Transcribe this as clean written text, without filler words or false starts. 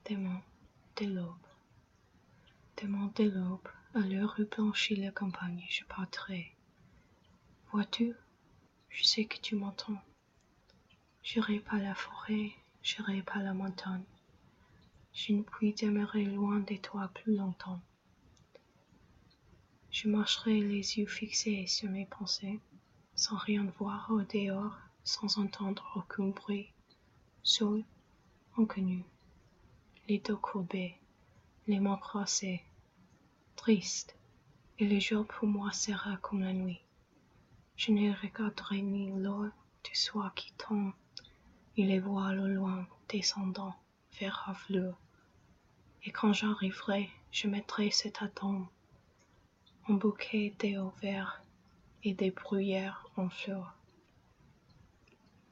Démon de l'aube. Démon de l'aube, à l'heure où blanchit la campagne, je partirai. Vois-tu, je sais que tu m'entends. J'irai par la forêt, j'irai par la montagne. Je ne puis demeurer loin de toi plus longtemps. Je marcherai les yeux fixés sur mes pensées, sans rien voir au dehors, sans entendre aucun bruit, seul, inconnu, les dos courbés, les mains croisées, triste, et le jour pour moi sera comme la nuit. Je ne regarderai ni l'eau du soir qui tombe, ni les voiles au loin descendant vers Havre. Et quand j'arriverai, je mettrai sur ta tombe un bouquet d'eau vert et des bruyères en fleurs.